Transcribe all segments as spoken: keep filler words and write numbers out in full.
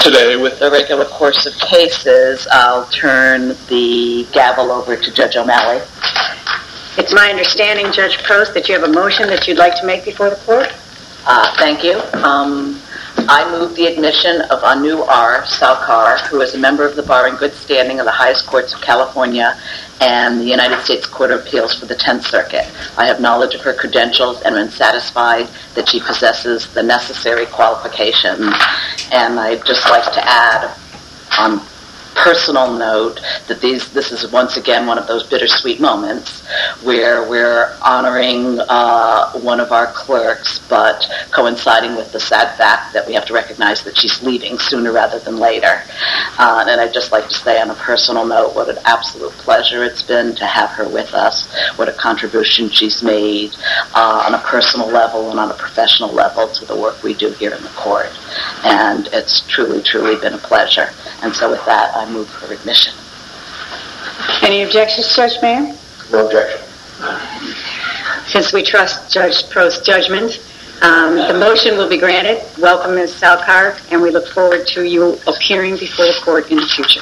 Today, with the regular course of cases, I'll turn the gavel over to Judge O'Malley. It's my understanding, Judge Prost, that you have a motion that you'd like to make before the court. Uh, thank you. Um, I move the admission of Anu R. Salkar, who is a member of the bar in good standing of the highest courts of California and the United States Court of Appeals for the tenth Circuit. I have knowledge of her credentials and am satisfied that she possesses the necessary qualifications. And I'd just like to add, on personal note, that these this is once again one of those bittersweet moments where we're honoring uh, one of our clerks, but coinciding with the sad fact that we have to recognize that she's leaving sooner rather than later. Uh, and I'd just like to say on a personal note what an absolute pleasure it's been to have her with us, what a contribution she's made uh, on a personal level and on a professional level to the work we do here in the court. And it's truly, truly been a pleasure. And so with that, I move for admission. Any objections, Judge Mayer? No objection. Since we trust Judge Prost's judgment, um, the motion will be granted. Welcome, Miz Salkar, and we look forward to you appearing before the court in the future.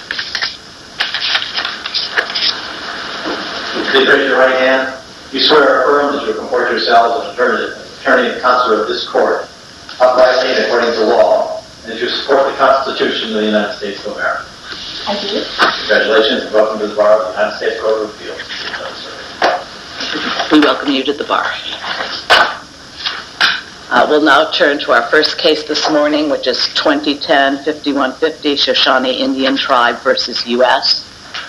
Please raise your right hand. You swear or affirm that you will comport yourselves as attorney, attorney and counselor of this court, uprightly and according to law, and that you support the Constitution of the United States of America. I do. Congratulations and welcome to the bar of the United States Court of Appeals. We welcome you to the bar. Uh, we'll now turn to our first case this morning, which is twenty ten fifty-one fifty Shoshone Indian Tribe versus U S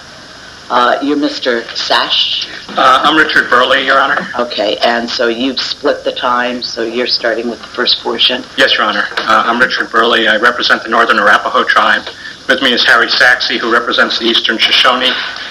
Uh, you're Mister Sash? Uh, I'm Richard Burley, Your Honor. Okay, and so you've split the time, so you're starting with the first portion? Yes, Your Honor. Uh, I'm Richard Burley. I represent the Northern Arapaho Tribe. With me is Harry Saxe, who represents the Eastern Shoshone.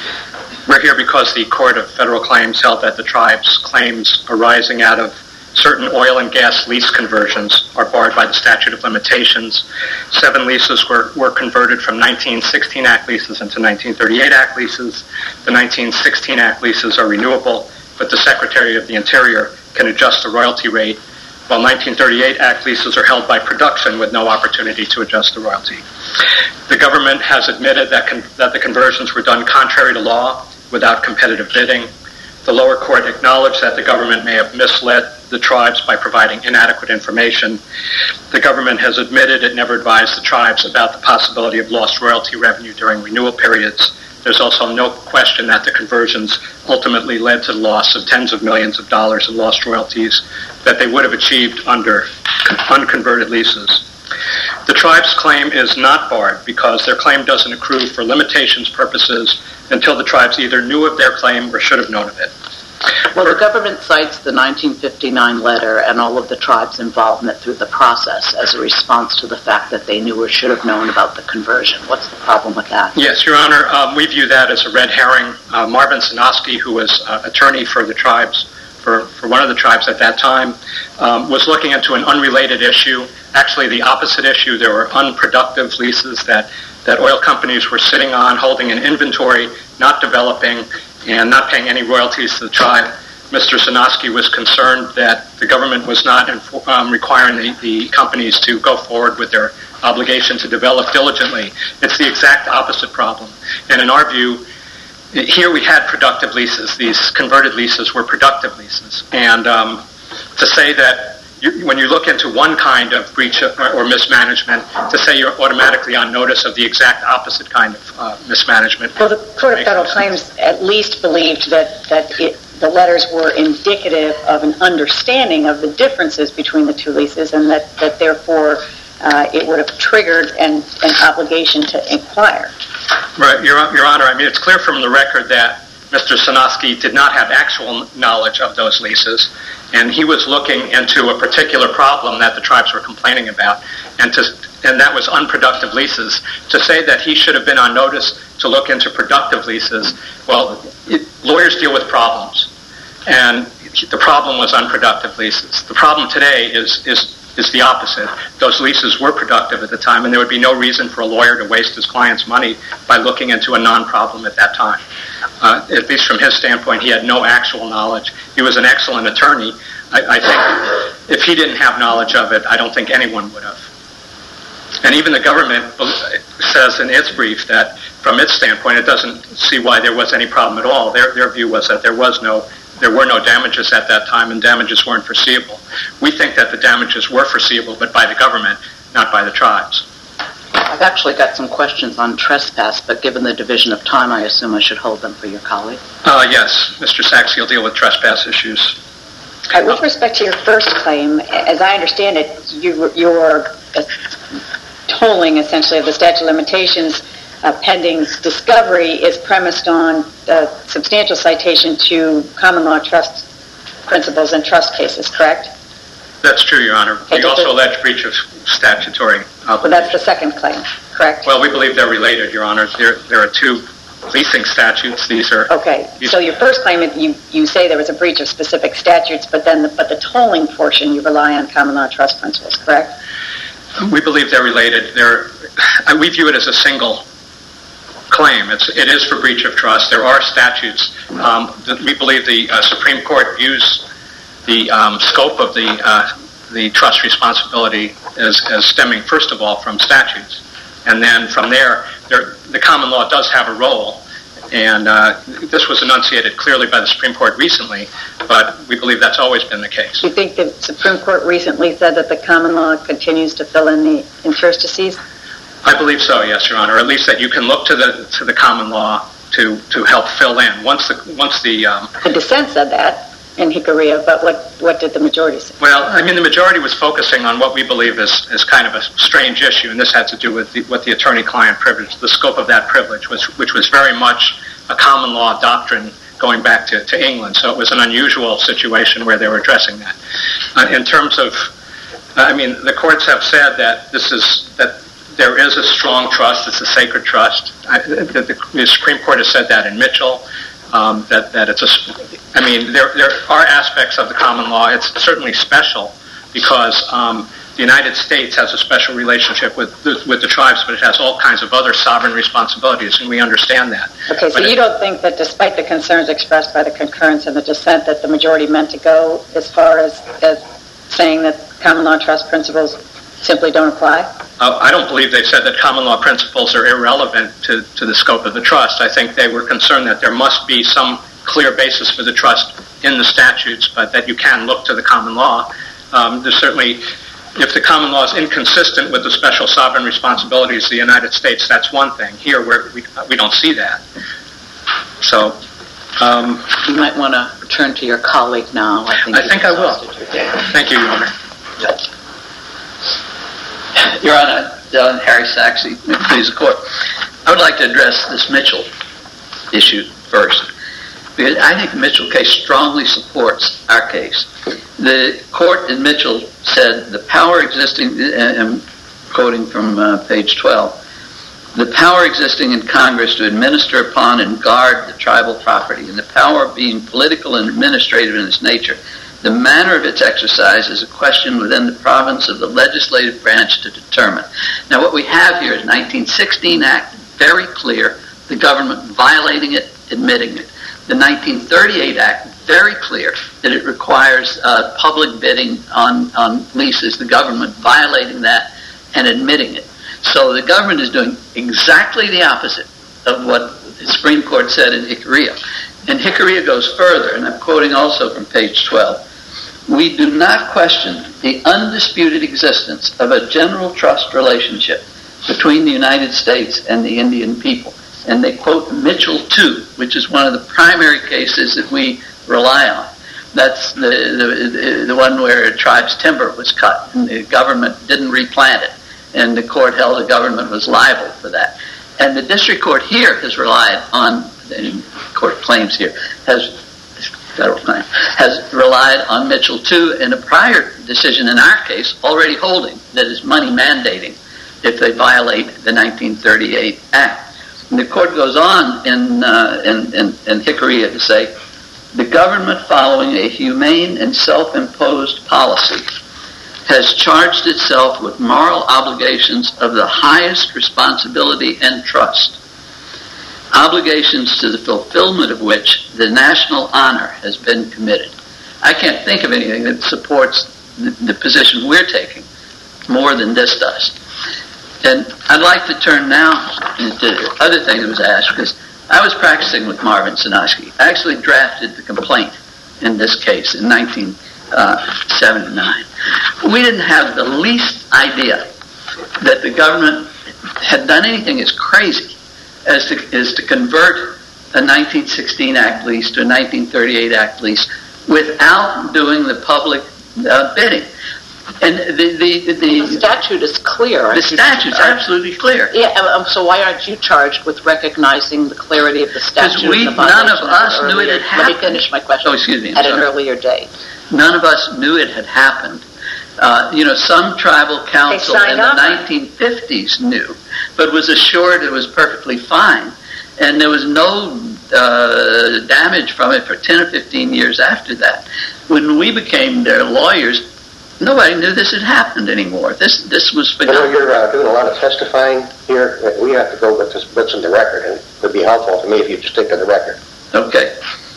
We're here because the Court of Federal Claims held that the tribe's claims arising out of certain oil and gas lease conversions are barred by the statute of limitations. Seven leases were, were converted from nineteen sixteen Act leases into nineteen thirty-eight Act leases. The nineteen sixteen Act leases are renewable, but the Secretary of the Interior can adjust the royalty rate, while nineteen thirty-eight Act leases are held by production with no opportunity to adjust the royalty. The government has admitted that, con- that the conversions were done contrary to law without competitive bidding. The lower court acknowledged that the government may have misled the tribes by providing inadequate information. The government has admitted it never advised the tribes about the possibility of lost royalty revenue during renewal periods. There's also no question that the conversions ultimately led to the loss of tens of millions of dollars in lost royalties that they would have achieved under unconverted leases. The tribe's claim is not barred because their claim doesn't accrue for limitations purposes until the tribes either knew of their claim or should have known of it. Well, the government cites the nineteen fifty-nine letter and all of the tribe's involvement through the process as a response to the fact that they knew or should have known about the conversion. What's the problem with that? Yes, Your Honor, um, we view that as a red herring. Uh, Marvin Sinoski, who was uh, attorney for the tribes, for, for one of the tribes at that time, um, was looking into an unrelated issue, actually the opposite issue. There were unproductive leases that, that oil companies were sitting on, holding an inventory, not developing, and not paying any royalties to the tribe. Mister Sinoski was concerned that the government was not infor- um, requiring the, the companies to go forward with their obligation to develop diligently. It's the exact opposite problem. And in our view, here we had productive leases. These converted leases were productive leases. And um, to say that you, when you look into one kind of breach of, or, or mismanagement, to say you're automatically on notice of the exact opposite kind of uh, mismanagement. Well, the Court of Federal Claims at least believed that, that it, the letters were indicative of an understanding of the differences between the two leases, and that, that therefore uh, it would have triggered an, an obligation to inquire. Right, Your, Your Honor, I mean, it's clear from the record that Mister Sinoski did not have actual knowledge of those leases, and he was looking into a particular problem that the tribes were complaining about, and to, and that was unproductive leases. To say that he should have been on notice to look into productive leases, well, it, lawyers deal with problems, and the problem was unproductive leases. The problem today is is is the opposite. Those leases were productive at the time, and there would be no reason for a lawyer to waste his client's money by looking into a non-problem at that time. Uh, at least from his standpoint, he had no actual knowledge. He was an excellent attorney. I, I think if he didn't have knowledge of it, I don't think anyone would have. And even the government says in its brief that, from its standpoint, it doesn't see why there was any problem at all. Their their view was that there was no, there were no damages at that time, and damages weren't foreseeable. We think that the damages were foreseeable, but by the government, not by the tribes. I've actually got some questions on trespass, but given the division of time, I assume I should hold them for your colleague. Uh, yes, Mister Saxe will deal with trespass issues. All right, with respect to your first claim, as I understand it, you, your uh, tolling, essentially, of the statute of limitations uh, pending discovery is premised on uh, substantial citation to common law trust principles and trust cases, correct? That's true, Your Honor. Okay, we also the, allege breach of statutory obligation. Well, that's the second claim, correct? Well, we believe they're related, Your Honor. There, there are two leasing statutes. These are... Okay, these so your first claim, you, you say there was a breach of specific statutes, but then the, but the tolling portion, you rely on common law trust principles, correct? We believe they're related. They're, we view it as a single claim. It's, it is for breach of trust. There are statutes. Um, that we believe the uh, Supreme Court views the um, scope of the uh, the trust responsibility as, as stemming, first of all, from statutes. And then from there, there the common law does have a role. And uh, this was enunciated clearly by the Supreme Court recently, but we believe that's always been the case. Do you think the Supreme Court recently said that the common law continues to fill in the interstices? I believe so, yes, Your Honor. At least that you can look to the to the common law to, to help fill in. Once the once the um, the dissent said that in Hickory, but what what did the majority say? Well, I mean, the majority was focusing on what we believe is, is kind of a strange issue, and this had to do with the, with the attorney-client privilege, the scope of that privilege, was, which was very much a common law doctrine going back to, to England. So it was an unusual situation where they were addressing that. Uh, in terms of, I mean, the courts have said that this is that there is a strong trust. It's a sacred trust. I, the, the Supreme Court has said that in Mitchell. Um, that, that it's a, I mean, there there are aspects of the common law. It's certainly special because um, the United States has a special relationship with the, with the tribes, but it has all kinds of other sovereign responsibilities, and we understand that. Okay, so but you it, don't think that despite the concerns expressed by the concurrence and the dissent that the majority meant to go as far as, as saying that common law trust principles simply don't apply? Uh, I don't believe they said that common law principles are irrelevant to, to the scope of the trust. I think they were concerned that there must be some clear basis for the trust in the statutes, but that you can look to the common law. Um, there's certainly, if the common law is inconsistent with the special sovereign responsibilities of the United States, that's one thing. Here, we're, we we don't see that. So, um, you might want to turn to your colleague now. I think, I, think I will. Thank you, Your Honor. Yes. Your Honor, uh, Harry Saxe, please the court. I would like to address this Mitchell issue first, because I think the Mitchell case strongly supports our case. The court in Mitchell said the power existing, and I'm quoting from uh, page twelve, the power existing in Congress to administer upon and guard the tribal property, and the power being political and administrative in its nature, the manner of its exercise is a question within the province of the legislative branch to determine. Now, what we have here is nineteen sixteen Act, very clear, the government violating it, admitting it. The nineteen thirty-eight Act, very clear that it requires uh, public bidding on, on leases, the government violating that and admitting it. So the government is doing exactly the opposite of what the Supreme Court said in Hickory. And Hickory goes further, and I'm quoting also from page twelve. We do not question the undisputed existence of a general trust relationship between the United States and the Indian people. And they quote Mitchell two, which is one of the primary cases that we rely on. That's the, the, the one where a tribe's timber was cut and the government didn't replant it. And the court held the government was liable for that. And the district court here has relied on, the court claims here, has federal claim, has relied on Mitchell two in a prior decision in our case, already holding that is money mandating if they violate the nineteen thirty-eight Act. And the court goes on in, uh, in, in, in Hickory to say, the government following a humane and self-imposed policy has charged itself with moral obligations of the highest responsibility and trust, obligations to the fulfillment of which the national honor has been committed. I can't think of anything that supports the, the position we're taking more than this does. And I'd like to turn now to the other thing that was asked, because I was practicing with Marvin Sinoski. I actually drafted the complaint in this case in nineteen seventy-nine. We didn't have the least idea that the government had done anything as crazy as to, as to convert a nineteen sixteen Act lease to a nineteen thirty-eight Act lease without doing the public uh, bidding. And the the, the, the statute is clear. The statute's absolutely clear. Yeah. Um, so why aren't you charged with recognizing the clarity of the statute? We, and the none of us of knew it had happened. Let me finish my question. Oh, excuse me. At sorry. an earlier date. None of us knew it had happened. Uh, you know, some tribal council in the nineteen fifties knew, but was assured it was perfectly fine, and there was no uh, damage from it for ten or fifteen years after that. When we became their lawyers, nobody knew this had happened anymore. This this was forgotten. You know, you're uh, doing a lot of testifying here. We have to go with this, what's in the record, and it would be helpful to me if you just stick to the record. Okay.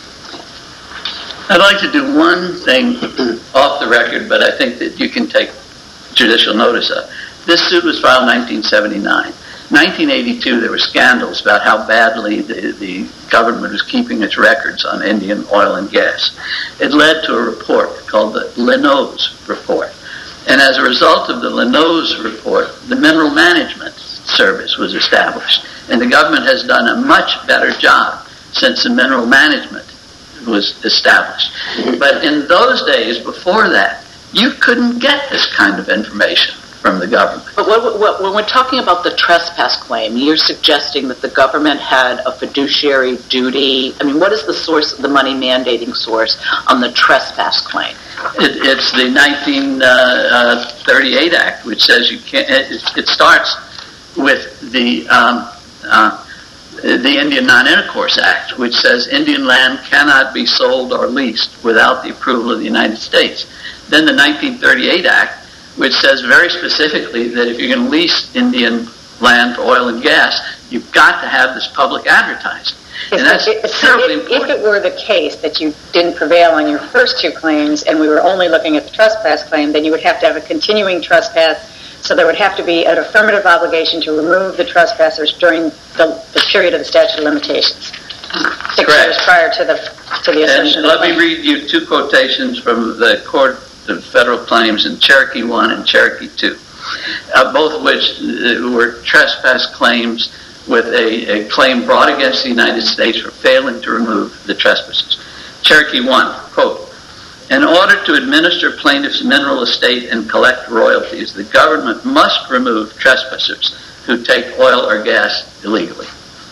I'd like to do one thing off the record, but I think that you can take judicial notice of. This suit was filed in nineteen seventy-nine. nineteen eighty-two, there were scandals about how badly the, the government was keeping its records on Indian oil and gas. It led to a report called the Lenoz Report. And as a result of the Lenoz Report, the Mineral Management Service was established. And the government has done a much better job since the Mineral Management was established. But in those days, before that, you couldn't get this kind of information from the government. But what, what, when we're talking about the trespass claim, you're suggesting that the government had a fiduciary duty. I mean, what is the source of the money mandating source on the trespass claim? It, it's the nineteen thirty-eight Act, which says you can't. It, it starts with the um, uh, the Indian Non-Intercourse Act, which says Indian land cannot be sold or leased without the approval of the United States. Then the nineteen thirty-eight Act, which says very specifically that if you're going to lease Indian land for oil and gas, you've got to have this public advertising. And that's it, terribly if, important. If it were the case that you didn't prevail on your first two claims and we were only looking at the trespass claim, then you would have to have a continuing trespass. So there would have to be an affirmative obligation to remove the trespassers during the, the period of the statute of limitations. Six Correct. years prior to the to the assumption. And let me read you two quotations from the Court of Federal Claims in Cherokee one and Cherokee two, uh, both of which uh, were trespass claims with a, a claim brought against the United States for failing to remove the trespassers. Cherokee one, quote, in order to administer plaintiff's mineral estate and collect royalties, the government must remove trespassers who take oil or gas illegally.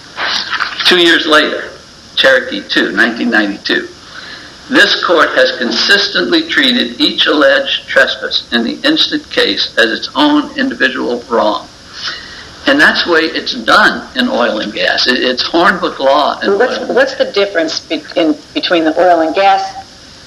Two years later, Cherokee two, nineteen ninety-two, this court has consistently treated each alleged trespass in the instant case as its own individual wrong. And that's the way it's done in oil and gas. It, it's Hornbook law. In what's, oil. what's the difference be, in, between the oil and gas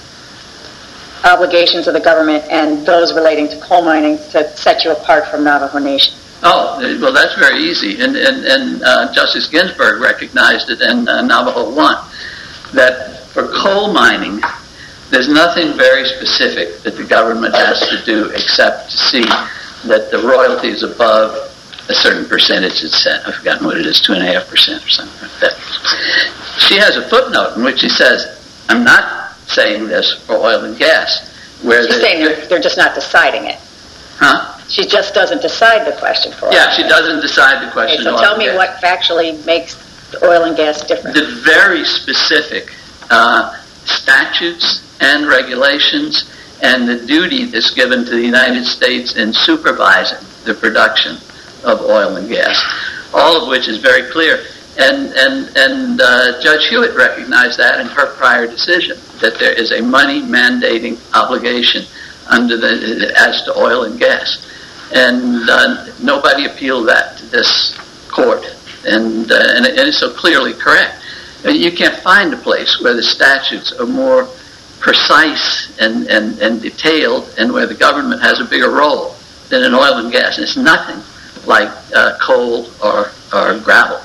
obligations of the government and those relating to coal mining to set you apart from Navajo Nation? Oh, well, that's very easy. And, and, and uh, Justice Ginsburg recognized it in uh, Navajo one, that for coal mining, there's nothing very specific that the government has to do except to see that the royalty is above a certain percentage. It's set. I've forgotten what it is, two and a half percent or something like that. She has a footnote in which she says, I'm not saying this for oil and gas. Where She's the, saying they're, they're just not deciding it. Huh? She just doesn't decide the question for us. Yeah, she doesn't decide the question. Okay, so tell me what factually makes the oil and gas different. The very specific uh, statutes and regulations and the duty that's given to the United States in supervising the production of oil and gas, all of which is very clear. And and and uh, Judge Hewitt recognized that in her prior decision, that there is a money mandating obligation under the as to oil and gas, and uh, nobody appealed that to this court, and uh, and, it, and it's so clearly correct. You can't find a place where the statutes are more precise and, and, and detailed, and where the government has a bigger role than in oil and gas. And it's nothing like uh, coal or or gravel.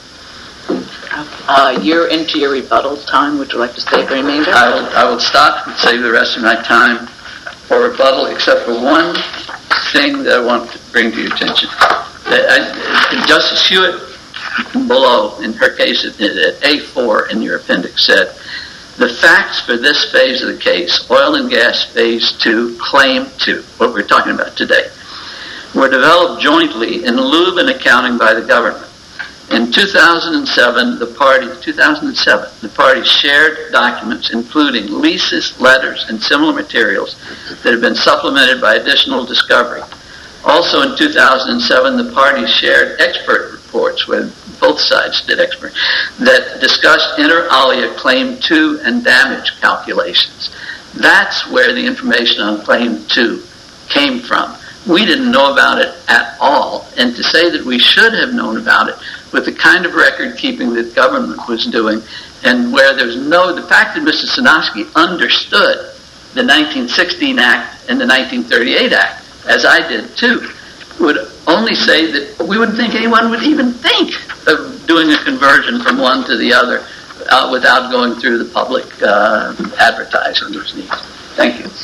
Uh, you're into your rebuttal time. Would you like to save the remainder? I will, I will stop and save the rest of my time for rebuttal, except for one thing that I want to bring to your attention. Uh, Justice Hewitt below, in her case at, at A four in your appendix, said, the facts for this phase of the case, oil and gas phase two, claim two, what we're talking about today, were developed jointly in lieu of an accounting by the government. In two thousand seven, the party, two thousand seven, the parties shared documents including leases, letters, and similar materials that have been supplemented by additional discovery. Also in two thousand seven, the parties shared expert reports, where both sides did expert, that discussed inter alia claim two and damage calculations. That's where the information on claim two came from. We didn't know about it at all, and to say that we should have known about it with the kind of record keeping that government was doing, and where there's no, the fact that Mister Sinofsky understood the nineteen sixteen Act and the nineteen thirty-eight Act, as I did too, would only say that we wouldn't think anyone would even think of doing a conversion from one to the other uh, without going through the public uh, advertising which needs. Thank you.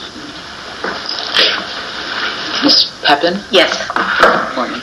Miz Pepin? Yes. Morning.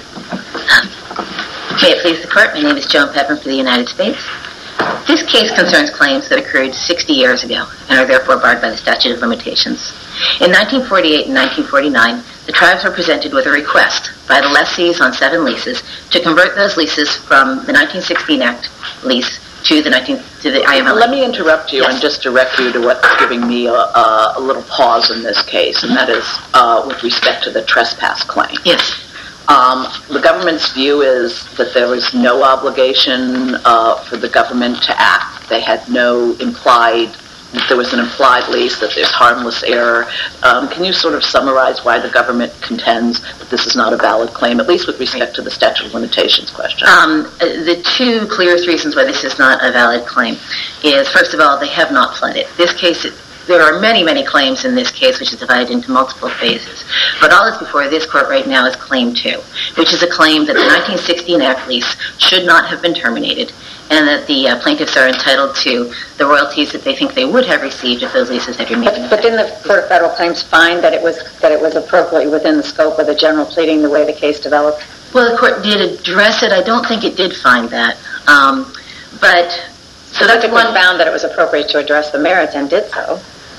May it please the Court, my name is Joan Pepin for the United States. This case concerns claims that occurred sixty years ago and are therefore barred by the statute of limitations. In nineteen forty-eight and nineteen forty-nine, the tribes were presented with a request by the lessees on seven leases to convert those leases from the nineteen sixteen Act lease to the nineteen to the I M L A. Let me interrupt you Yes. and just direct you to what's giving me a, a, a little pause in this case, and that is uh, with respect to the trespass claim. Yes. Um, the government's view is that there was no obligation uh, for the government to act. They had no implied, that there was an implied lease, that there's harmless error. Um, can you sort of summarize why the government contends that this is not a valid claim, at least with respect to the statute of limitations question? Um, the two clearest reasons why this is not a valid claim is, first of all, they have not pled it. This case, there are many, many claims in this case, which is divided into multiple phases. But all that's before this Court right now is Claim two, which is a claim that the nineteen sixteen Act lease should not have been terminated, and that the uh, plaintiffs are entitled to the royalties that they think they would have received if those leases had remained. But, but didn't the Court of Federal Claims find that it was that it was appropriately within the scope of the general pleading the way the case developed? Well, the Court did address it. I don't think it did find that. Um, but so that's one found that it was appropriate to address the merits and did so.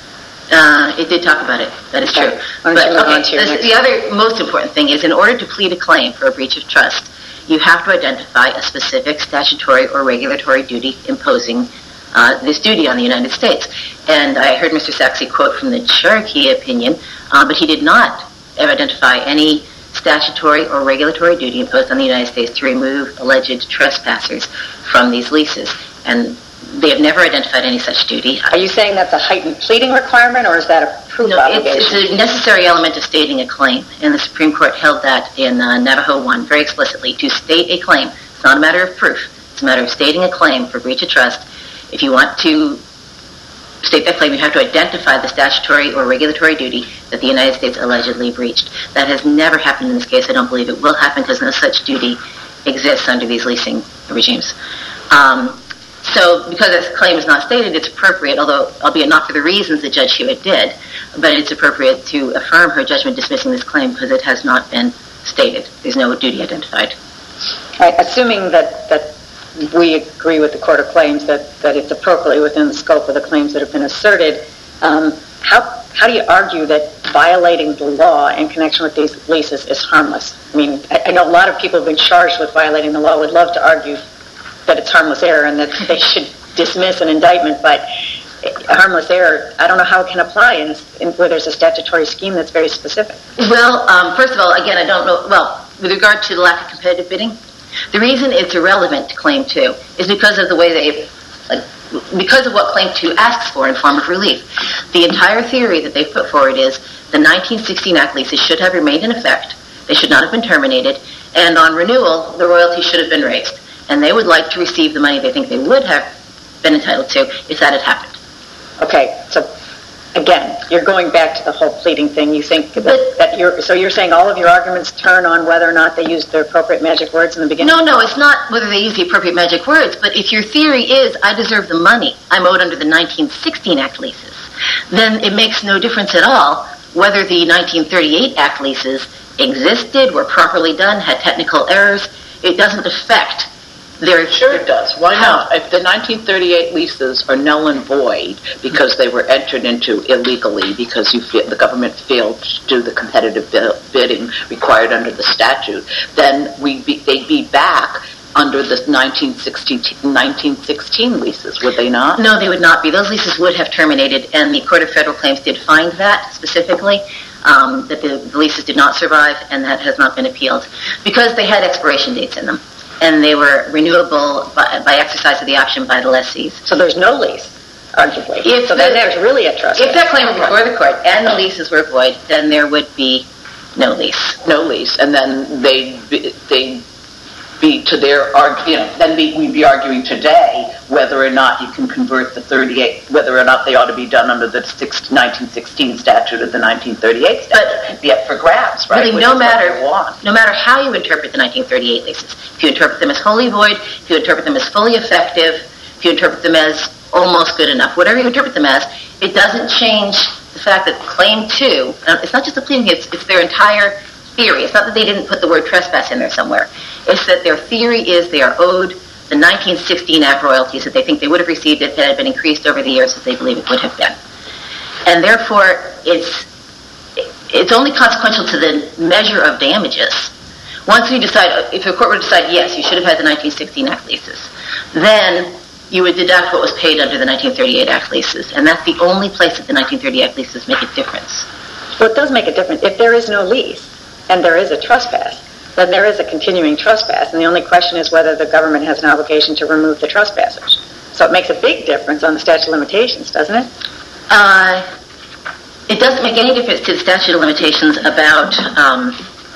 Uh, it did talk about it. That is okay. true. But okay, this, the other most important thing is, in order to plead a claim for a breach of trust, you have to identify a specific statutory or regulatory duty imposing uh, this duty on the United States. And I heard Mister Saxe quote from the Cherokee opinion, uh, but he did not identify any statutory or regulatory duty imposed on the United States to remove alleged trespassers from these leases. And they have never identified any such duty. Are you saying that's a heightened pleading requirement, or is that a proof no, obligation? It's, it's a necessary element of stating a claim, and the Supreme Court held that in uh, Navajo one very explicitly. To state a claim, it's not a matter of proof. It's a matter of stating a claim for breach of trust. If you want to state that claim, you have to identify the statutory or regulatory duty that the United States allegedly breached. That has never happened in this case. I don't believe it will happen because no such duty exists under these leasing regimes. Um, So because this claim is not stated, it's appropriate, although albeit not for the reasons that Judge Hewitt did, but it's appropriate to affirm her judgment dismissing this claim because it has not been stated. There's no duty identified. Right, assuming that, that we agree with the Court of Claims that, that it's appropriately within the scope of the claims that have been asserted, um, how how do you argue that violating the law in connection with these leases is harmless? I mean, I, I know a lot of people have been charged with violating the law. Would love to argue that it's harmless error and that they should dismiss an indictment, but harmless error, I don't know how it can apply in, in where there's a statutory scheme that's very specific. Well, um, first of all, again, I don't know, well, with regard to the lack of competitive bidding, the reason it's irrelevant to Claim two is because of the way they, like, because of what Claim two asks for in form of relief. The entire theory that they've put forward is the nineteen sixteen Act leases should have remained in effect, they should not have been terminated, and on renewal, the royalties should have been raised. And they would like to receive the money they think they would have been entitled to if that had happened. Okay, so again, you're going back to the whole pleading thing. You think that, but, that you're, so you're saying all of your arguments turn on whether or not they used the appropriate magic words in the beginning? No, no, it's not whether they use the appropriate magic words, but if your theory is I deserve the money I'm owed under the nineteen sixteen Act leases, then it makes no difference at all whether the nineteen thirty-eight Act leases existed, were properly done, had technical errors, it doesn't affect their... Sure it does. Why not? If the nineteen thirty-eight leases are null and void because they were entered into illegally because you feel, the government failed to do the competitive bidding required under the statute, then we be, they'd be back under the nineteen sixteen leases, would they not? No, they would not be. Those leases would have terminated, and the Court of Federal Claims did find that specifically, um, that the, the leases did not survive, and that has not been appealed, because they had expiration dates in them, and they were renewable by, by exercise of the option by the lessees. So there's no lease, arguably. If so the, then there's really a trust. If that claim were before the court and the leases were void, then there would be no lease. No lease, and then they they be to their, you know, then we, we'd be arguing today whether or not you can convert the thirty-eight, whether or not they ought to be done under the nineteen sixteen statute or the nineteen thirty-eight statute. It'd be up for grabs, right? Really, no matter, no matter how you interpret the nineteen thirty-eight leases, if you interpret them as wholly void, if you interpret them as fully effective, if you interpret them as almost good enough, whatever you interpret them as, it doesn't change the fact that claim two, it's not just the pleading, it's, it's their entire theory. It's not that they didn't put the word trespass in there somewhere. It's that their theory is they are owed the nineteen sixteen Act royalties that they think they would have received if it had been increased over the years as they believe it would have been. And therefore, it's it's only consequential to the measure of damages. Once we decide, if the court were to decide, yes, you should have had the nineteen sixteen Act leases, then you would deduct what was paid under the nineteen thirty-eight Act leases. And that's the only place that the nineteen thirty-eight Act leases make a difference. Well, it does make a difference. If there is no lease and there is a trespass, then there is a continuing trespass, and the only question is whether the government has an obligation to remove the trespassers. So it makes a big difference on the statute of limitations, doesn't it? Uh, it doesn't make any difference to the statute of limitations about... Um,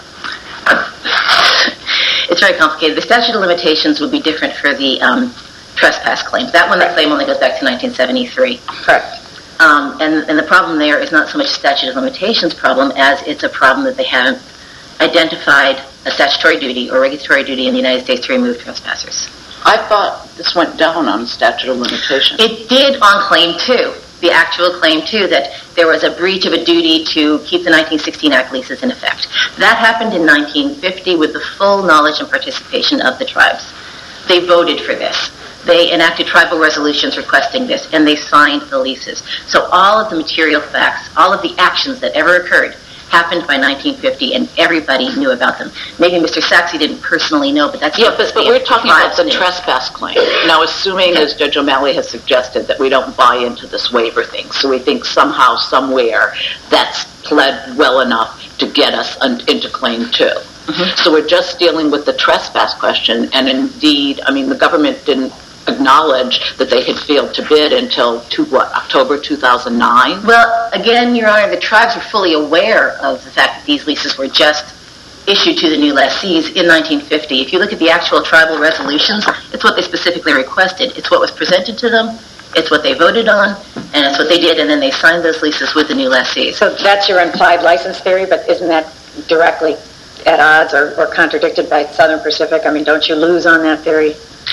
it's very complicated. The statute of limitations would be different for the um, trespass claims. That one, the claim only goes back to nineteen seventy-three. Correct. Um, and, and the problem there is not so much a statute of limitations problem as it's a problem that they haven't identified a statutory duty or regulatory duty in the United States to remove trespassers. I thought this went down on statute of limitations. It did on claim two, the actual claim two, that there was a breach of a duty to keep the nineteen sixteen Act leases in effect. That happened in nineteen fifty with the full knowledge and participation of the tribes. They voted for this. They enacted tribal resolutions requesting this, and they signed the leases. So all of the material facts, all of the actions that ever occurred happened by nineteen fifty, and everybody knew about them. Maybe Mister Saxe didn't personally know, but that's... Yeah, but, but we're talking about the knew. trespass claim. Now, assuming, as Judge O'Malley has suggested, that we don't buy into this waiver thing, so we think somehow, somewhere, that's pled well enough to get us un- into claim two. Mm-hmm. So we're just dealing with the trespass question, and indeed, I mean, the government didn't acknowledge that they had failed to bid until to what, October two thousand nine? Well, again, Your Honor, the tribes were fully aware of the fact that these leases were just issued to the new lessees in nineteen fifty. If you look at the actual tribal resolutions, it's what they specifically requested. It's what was presented to them, it's what they voted on, and it's what they did, and then they signed those leases with the new lessees. So that's your implied license theory, but isn't that directly at odds or, or contradicted by Southern Pacific? I mean, don't you lose on that theory?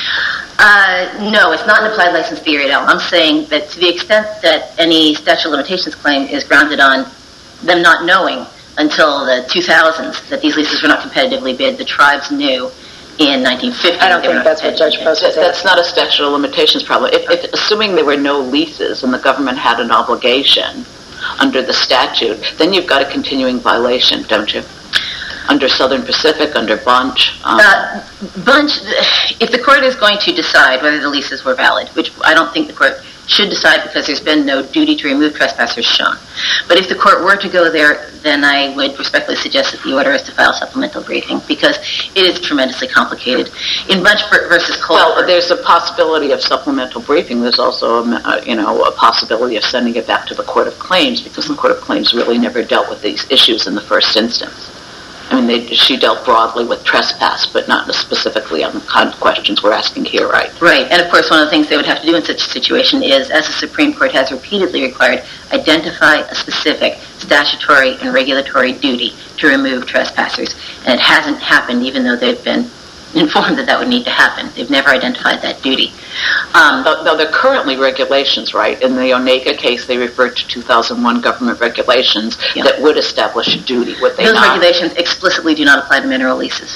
Uh, no, it's not an applied license theory at all. I'm saying that to the extent that any statute of limitations claim is grounded on them not knowing until the two thousands that these leases were not competitively bid, the tribes knew in nineteen fifty. I don't think that's what Judge Post said. That's not a statute of limitations problem. If, if, assuming there were no leases and the government had an obligation under the statute, then you've got a continuing violation, don't you? Under Southern Pacific, under Bunch? Um, uh, Bunch, if the court is going to decide whether the leases were valid, which I don't think the court should decide because there's been no duty to remove trespassers shown. But if the court were to go there, then I would respectfully suggest that the order is to file supplemental briefing because it is tremendously complicated. In Bunch versus Colbert... Well, there's a possibility of supplemental briefing. There's also, a, you know, a possibility of sending it back to the Court of Claims because the Court of Claims really never dealt with these issues in the first instance. I mean, they, she dealt broadly with trespass, but not specifically on the kind of questions we're asking here, right? Right. And, of course, one of the things they would have to do in such a situation is, as the Supreme Court has repeatedly required, identify a specific statutory and regulatory duty to remove trespassers. And it hasn't happened, even though they've been informed that that would need to happen. They've never identified that duty. Um, Though though there are currently regulations, right? In the Onega case, they referred to two thousand one government regulations Yeah. that would establish a duty, would they those not? regulations explicitly do not apply to mineral leases.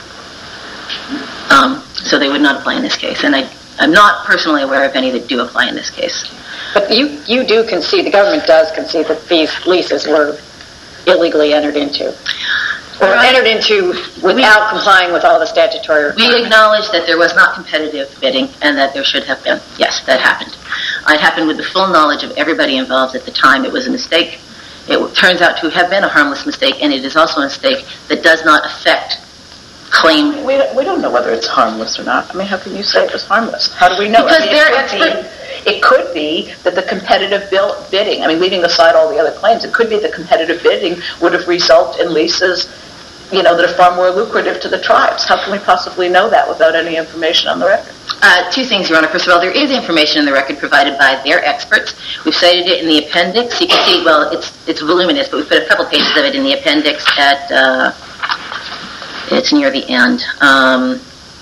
Um, so they would not apply in this case. And I, I'm not personally aware of any that do apply in this case. But you, you do concede, the government does concede that these leases were illegally entered into. Or entered into without complying with all the statutory requirements. We acknowledge that there was not competitive bidding and that there should have been. Yes, that happened. It happened with the full knowledge of everybody involved at the time. It was a mistake. It turns out to have been a harmless mistake, and it is also a mistake that does not affect claim. We, we don't know whether it's harmless or not. I mean, how can you say it was harmless? How do we know? Because I mean, they're it could expert. be- It could be that the competitive bill, bidding, I mean, leaving aside all the other claims, it could be the competitive bidding would have resulted in leases, you know, that are far more lucrative to the tribes. How can we possibly know that without any information on the record? Uh, two things, Your Honor. First of all, there is information in the record provided by their experts. We've cited it in the appendix. You can see, well, it's it's voluminous, but we put a couple pages of it in the appendix at, uh, it's near the end. Um,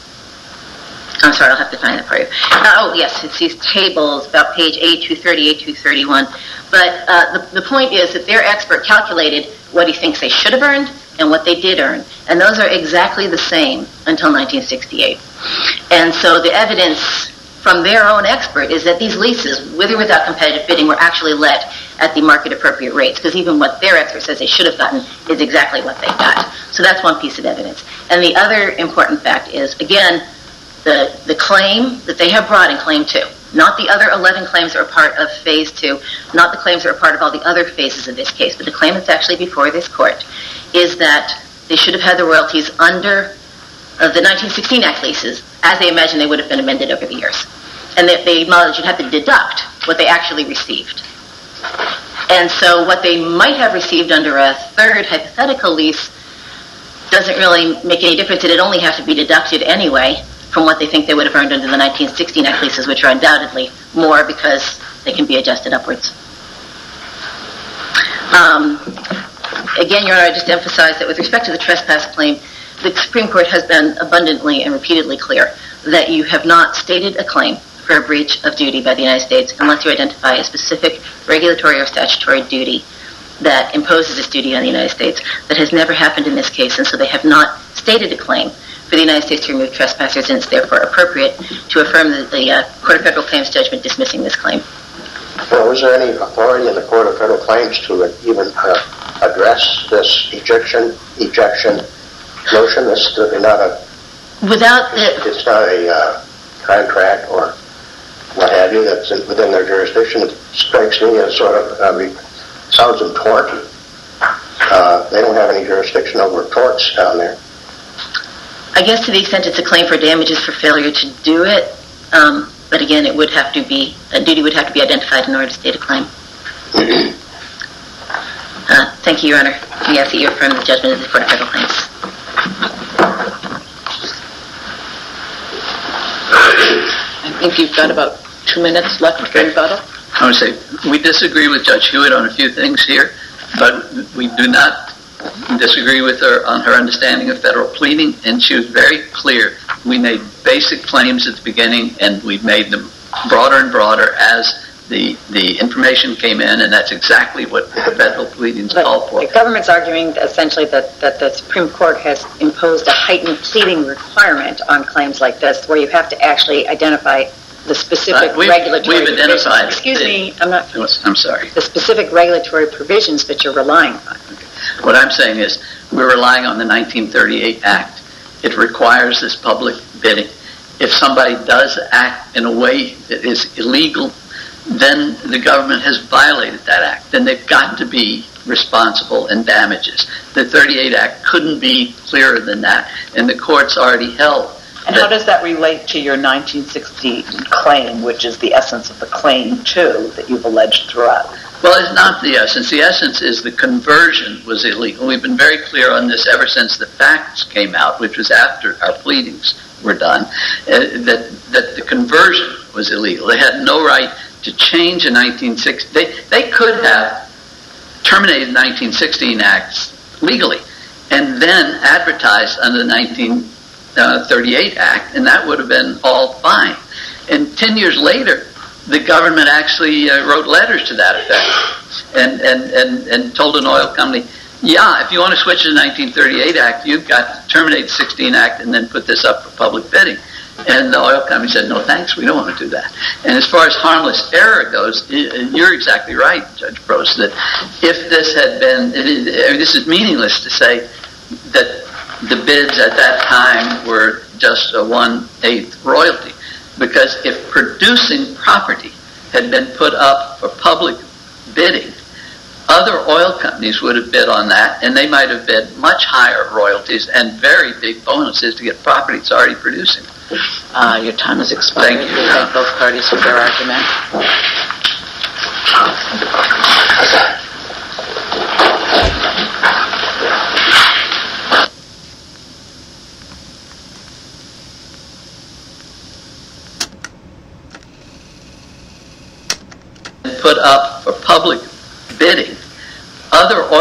I'm sorry, I'll have to find it for you. Uh, oh, yes, it's these tables, about page A two thirty, A two thirty-one. But uh, the, the point is that their expert calculated what he thinks they should have earned and what they did earn. And those are exactly the same until nineteen sixty-eight. And so the evidence from their own expert is that these leases, with or without competitive bidding, were actually let at the market-appropriate rates, because even what their expert says they should have gotten is exactly what they got. So that's one piece of evidence. And the other important fact is, again, the, the claim that they have brought in Claim two, not the other eleven claims that are part of Phase two, not the claims that are part of all the other phases of this case, but the claim that's actually before this court, is that they should have had the royalties under uh, the nineteen sixteen Act leases, as they imagined they would have been amended over the years. And that they acknowledge you'd have to deduct what they actually received. And so what they might have received under a third hypothetical lease doesn't really make any difference. It'd only have to be deducted anyway from what they think they would have earned under the nineteen sixteen Act leases, which are undoubtedly more because they can be adjusted upwards. Um, again, Your Honor, I just emphasize that with respect to the trespass claim, the Supreme Court has been abundantly and repeatedly clear that you have not stated a claim for a breach of duty by the United States unless you identify a specific regulatory or statutory duty that imposes this duty on the United States. That has never happened in this case, and so they have not stated a claim for the United States to remove trespassers, and it's therefore appropriate to affirm the, the uh, Court of Federal Claims judgment dismissing this claim. Well, was there any authority in the Court of Federal Claims to even uh, address this ejection ejection notion? It's not a Without the, it's not a uh, contract or what have you that's in, within their jurisdiction. It strikes me as sort of I mean, sounds in tort. Uh, they don't have any jurisdiction over torts down there. I guess to the extent it's a claim for damages for failure to do it, um, but again, it would have to be, a duty would have to be identified in order to state a claim. uh, thank you, Your Honor. We ask that you affirm the judgment of the Court of Federal Claims. I think you've got about two minutes left for rebuttal. I would say we disagree with Judge Hewitt on a few things here, but we do not disagree with her on her understanding of federal pleading, and she was very clear. We made basic claims at the beginning, and we've made them broader and broader as the the information came in, and that's exactly what federal pleadings call for. The government's arguing essentially that, that the Supreme Court has imposed a heightened pleading requirement on claims like this, where you have to actually identify the specific Uh, we've- regulatory we've identified provisions. Excuse the- me, I'm not. I'm sorry. The specific regulatory provisions that you're relying on. What I'm saying is we're relying on the nineteen thirty-eight Act. It requires this public bidding. If somebody does act in a way that is illegal, then the government has violated that act. Then they've got to be responsible in damages. The thirty-eight Act couldn't be clearer than that, and the court's already held. And how does that relate to your nineteen sixty claim, which is the essence of the claim, too, that you've alleged throughout? Well, it's not the essence. The essence is the conversion was illegal. We've been very clear on this ever since the facts came out, which was after our pleadings were done, uh, that that the conversion was illegal. They had no right to change a nineteen sixty. They, they could have terminated nineteen sixteen acts legally and then advertised under the nineteen thirty-eight Act, and that would have been all fine. And ten years later, the government actually uh, wrote letters to that effect and, and, and, and told an oil company, yeah, if you want to switch to the nineteen thirty-eight Act, you've got to terminate the sixteen Act and then put this up for public bidding. And the oil company said, no thanks, we don't want to do that. And as far as harmless error goes, you're exactly right, Judge Prost, that if this had been, this is meaningless to say that the bids at that time were just a one-eighth royalty. Because if producing property had been put up for public bidding, other oil companies would have bid on that, and they might have bid much higher royalties and very big bonuses to get property that's already producing. Uh, your time has expired. Thank you. We thank both parties for their argument. Put up for public bidding, other oil